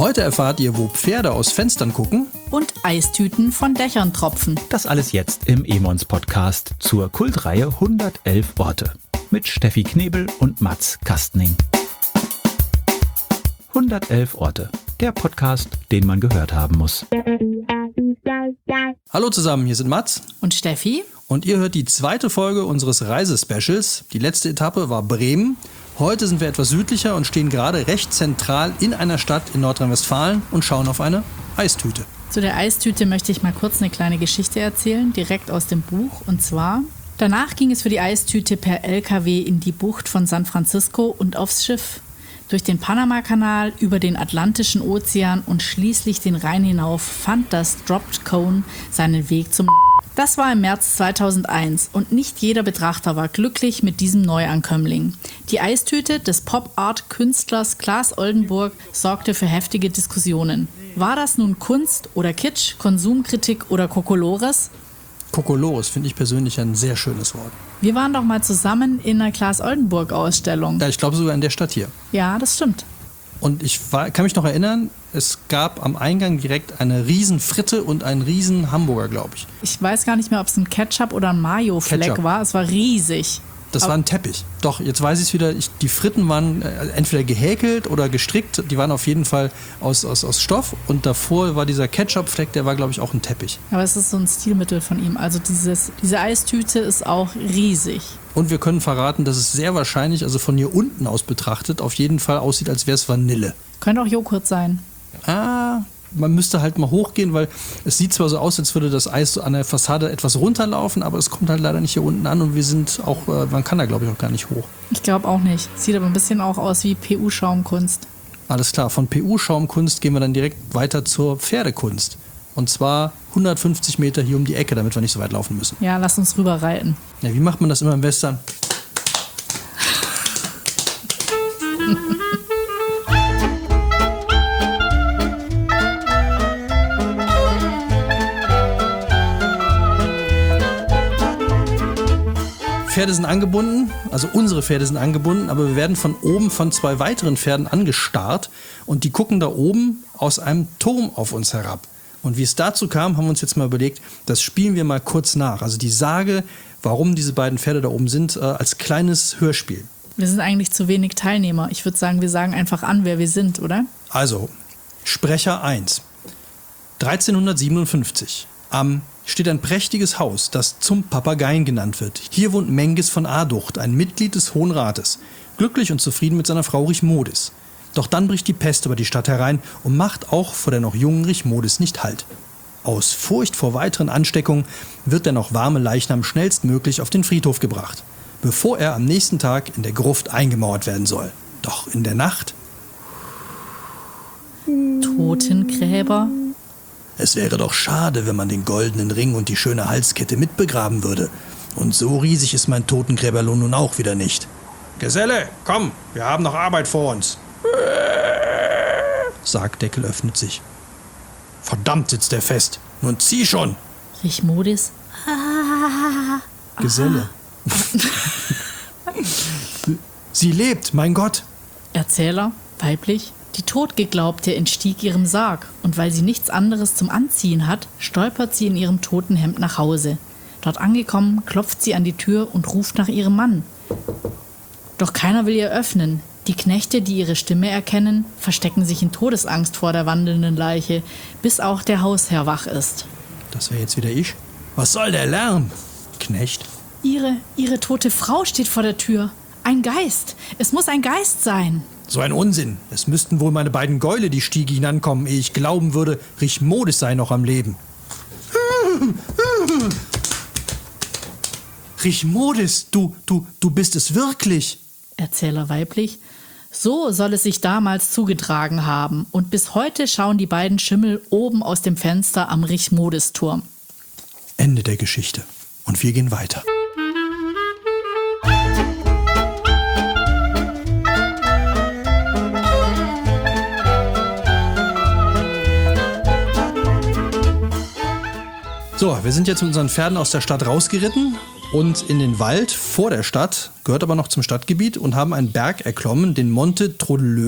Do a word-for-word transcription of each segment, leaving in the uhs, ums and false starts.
Heute erfahrt ihr, wo Pferde aus Fenstern gucken und Eistüten von Dächern tropfen. Das alles jetzt im Emons Podcast zur Kultreihe hundertelf Orte mit Steffi Knebel und Mats Kastning. hundertelf Orte, der Podcast, den man gehört haben muss. Hallo zusammen, hier sind Mats und Steffi. Und ihr hört die zweite Folge unseres Reisespecials. Die letzte Etappe war Bremen. Heute sind wir etwas südlicher und stehen gerade recht zentral in einer Stadt in Nordrhein-Westfalen und schauen auf eine Eistüte. Zu der Eistüte möchte ich mal kurz eine kleine Geschichte erzählen, direkt aus dem Buch. Und zwar, danach ging es für die Eistüte per L K W in die Bucht von San Francisco und aufs Schiff. Durch den Panamakanal, über den Atlantischen Ozean und schließlich den Rhein hinauf fand das Dropped Cone seinen Weg zum... Das war im März zweitausendeins und nicht jeder Betrachter war glücklich mit diesem Neuankömmling. Die Eistüte des Pop-Art-Künstlers Claes Oldenburg sorgte für heftige Diskussionen. War das nun Kunst oder Kitsch, Konsumkritik oder Kokolores? Kokolores finde ich persönlich ein sehr schönes Wort. Wir waren doch mal zusammen in einer Claes Oldenburg-Ausstellung. Ja, ich glaube sogar in der Stadt hier. Ja, das stimmt. Und ich war, kann mich noch erinnern, es gab am Eingang direkt eine riesen Fritte und einen riesen Hamburger, glaube ich. Ich weiß gar nicht mehr, ob es ein Ketchup oder ein Mayo-Fleck war. Es war riesig. Das war ein Teppich. Doch, jetzt weiß ich es wieder. Ich, die Fritten waren entweder gehäkelt oder gestrickt. Die waren auf jeden Fall aus, aus, aus Stoff. Und davor war dieser Ketchup-Fleck, der war, glaube ich, auch ein Teppich. Aber es ist so ein Stilmittel von ihm. Also dieses, diese Eistüte ist auch riesig. Und wir können verraten, dass es sehr wahrscheinlich, also von hier unten aus betrachtet, auf jeden Fall aussieht, als wäre es Vanille. Könnte auch Joghurt sein. Ah, man müsste halt mal hochgehen, weil es sieht zwar so aus, als würde das Eis so an der Fassade etwas runterlaufen, aber es kommt halt leider nicht hier unten an und wir sind auch, äh, man kann da glaube ich auch gar nicht hoch. Ich glaube auch nicht. Sieht aber ein bisschen auch aus wie P U-Schaumkunst. Alles klar, von P U-Schaumkunst gehen wir dann direkt weiter zur Pferdekunst. Und zwar hundertfünfzig Meter hier um die Ecke, damit wir nicht so weit laufen müssen. Ja, lass uns rüber reiten. Ja, wie macht man das immer im Western? Pferde sind angebunden, also unsere Pferde sind angebunden, aber wir werden von oben von zwei weiteren Pferden angestarrt und die gucken da oben aus einem Turm auf uns herab. Und wie es dazu kam, haben wir uns jetzt mal überlegt, das spielen wir mal kurz nach. Also die Sage, warum diese beiden Pferde da oben sind, äh, als kleines Hörspiel. Wir sind eigentlich zu wenig Teilnehmer. Ich würde sagen, wir sagen einfach an, wer wir sind, oder? Also, Sprecher eins. dreizehnhundertsiebenundfünfzig. Am steht ein prächtiges Haus, das zum Papageien genannt wird. Hier wohnt Menges von Aducht, ein Mitglied des Hohen Rates, glücklich und zufrieden mit seiner Frau Richmodis. Doch dann bricht die Pest über die Stadt herein und macht auch vor der noch jungen Richmodis nicht Halt. Aus Furcht vor weiteren Ansteckungen wird der noch warme Leichnam schnellstmöglich auf den Friedhof gebracht, bevor er am nächsten Tag in der Gruft eingemauert werden soll. Doch in der Nacht... Totengräber? Es wäre doch schade, wenn man den goldenen Ring und die schöne Halskette mitbegraben würde. Und so riesig ist mein Totengräberlohn nun auch wieder nicht. Geselle, komm, wir haben noch Arbeit vor uns. Sargdeckel öffnet sich. Verdammt, sitzt der fest. Nun zieh schon. Richmodis? Geselle. Sie lebt, mein Gott. Erzähler, weiblich. Die Totgeglaubte entstieg ihrem Sarg und weil sie nichts anderes zum Anziehen hat, stolpert sie in ihrem toten Hemd nach Hause. Dort angekommen, klopft sie an die Tür und ruft nach ihrem Mann. Doch keiner will ihr öffnen. Die Knechte, die ihre Stimme erkennen, verstecken sich in Todesangst vor der wandelnden Leiche, bis auch der Hausherr wach ist. Das wäre jetzt wieder ich. Was soll der Lärm? Knecht. Ihre, ihre tote Frau steht vor der Tür. Ein Geist. Es muss ein Geist sein. So ein Unsinn. Es müssten wohl meine beiden Gäule die Stiege hinankommen, ehe ich glauben würde, Richmodis sei noch am Leben. Richmodis, du, du, du bist es wirklich. Erzähler weiblich. So soll es sich damals zugetragen haben. Und bis heute schauen die beiden Schimmel oben aus dem Fenster am Richmodis-Turm. Ende der Geschichte. Und wir gehen weiter. So, wir sind jetzt mit unseren Pferden aus der Stadt rausgeritten und in den Wald vor der Stadt, gehört aber noch zum Stadtgebiet, und haben einen Berg erklommen, den Monte Trodeleu.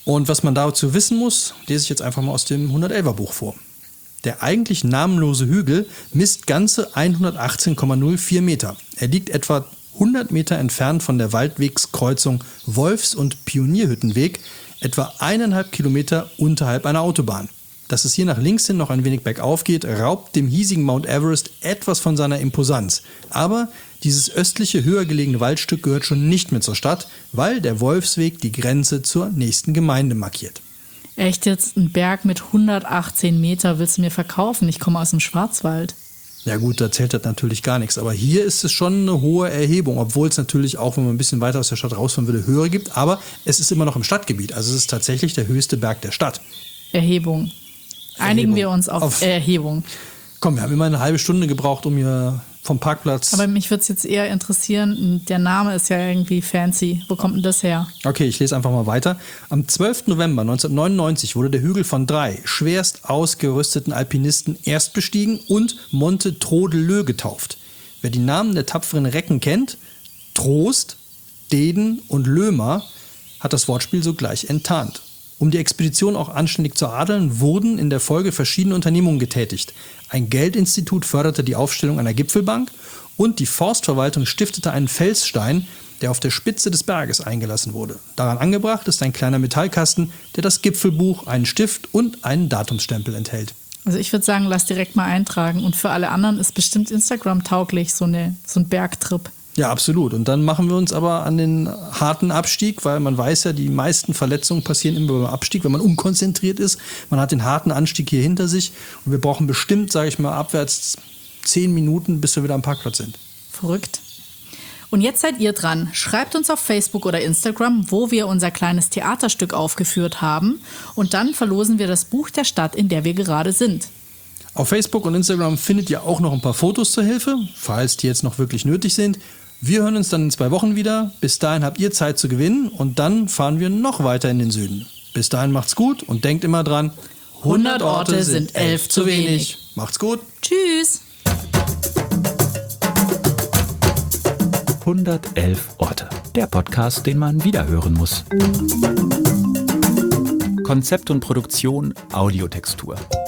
Und was man dazu wissen muss, lese ich jetzt einfach mal aus dem hundertelfer Buch vor. Der eigentlich namenlose Hügel misst ganze hundertachtzehn Komma null vier Meter. Er liegt etwa hundert Meter entfernt von der Waldwegskreuzung Wolfs- und Pionierhüttenweg, etwa eineinhalb Kilometer unterhalb einer Autobahn. Dass es hier nach links hin noch ein wenig bergauf geht, raubt dem hiesigen Mount Everest etwas von seiner Imposanz. Aber dieses östliche, höher gelegene Waldstück gehört schon nicht mehr zur Stadt, weil der Wolfsweg die Grenze zur nächsten Gemeinde markiert. Echt jetzt, ein Berg mit hundertachtzehn Meter willst du mir verkaufen? Ich komme aus dem Schwarzwald. Ja gut, da zählt das natürlich gar nichts. Aber hier ist es schon eine hohe Erhebung, obwohl es natürlich auch, wenn man ein bisschen weiter aus der Stadt rausfahren würde, höhere gibt. Aber es ist immer noch im Stadtgebiet. Also es ist tatsächlich der höchste Berg der Stadt. Erhebung. Einigen Erhebung. wir uns auf, auf Erhebung. Komm, wir haben immer eine halbe Stunde gebraucht, um hier vom Parkplatz... Aber mich würde es jetzt eher interessieren, der Name ist ja irgendwie fancy. Wo kommt denn das her? Okay, ich lese einfach mal weiter. Am zwölften November neunzehnhundertneunundneunzig wurde der Hügel von drei schwerst ausgerüsteten Alpinisten erst bestiegen und Monte Trodelö getauft. Wer die Namen der tapferen Recken kennt, Trost, Deden und Lömer, hat das Wortspiel sogleich enttarnt. Um die Expedition auch anständig zu adeln, wurden in der Folge verschiedene Unternehmungen getätigt. Ein Geldinstitut förderte die Aufstellung einer Gipfelbank und die Forstverwaltung stiftete einen Felsstein, der auf der Spitze des Berges eingelassen wurde. Daran angebracht ist ein kleiner Metallkasten, der das Gipfelbuch, einen Stift und einen Datumsstempel enthält. Also ich würde sagen, lass direkt mal eintragen. Und für alle anderen ist bestimmt Instagram tauglich, so, eine, so ein Bergtrip. Ja, absolut. Und dann machen wir uns aber an den harten Abstieg, weil man weiß ja, die meisten Verletzungen passieren immer beim Abstieg, wenn man unkonzentriert ist. Man hat den harten Anstieg hier hinter sich und wir brauchen bestimmt, sage ich mal, abwärts zehn Minuten, bis wir wieder am Parkplatz sind. Verrückt. Und jetzt seid ihr dran. Schreibt uns auf Facebook oder Instagram, wo wir unser kleines Theaterstück aufgeführt haben. Und dann verlosen wir das Buch der Stadt, in der wir gerade sind. Auf Facebook und Instagram findet ihr auch noch ein paar Fotos zur Hilfe, falls die jetzt noch wirklich nötig sind. Wir hören uns dann in zwei Wochen wieder. Bis dahin habt ihr Zeit zu gewinnen und dann fahren wir noch weiter in den Süden. Bis dahin macht's gut und denkt immer dran, hundert Orte sind elf zu wenig. Macht's gut. Tschüss. hundertelf Orte. Der Podcast, den man wiederhören muss. Konzept und Produktion Audiotextur.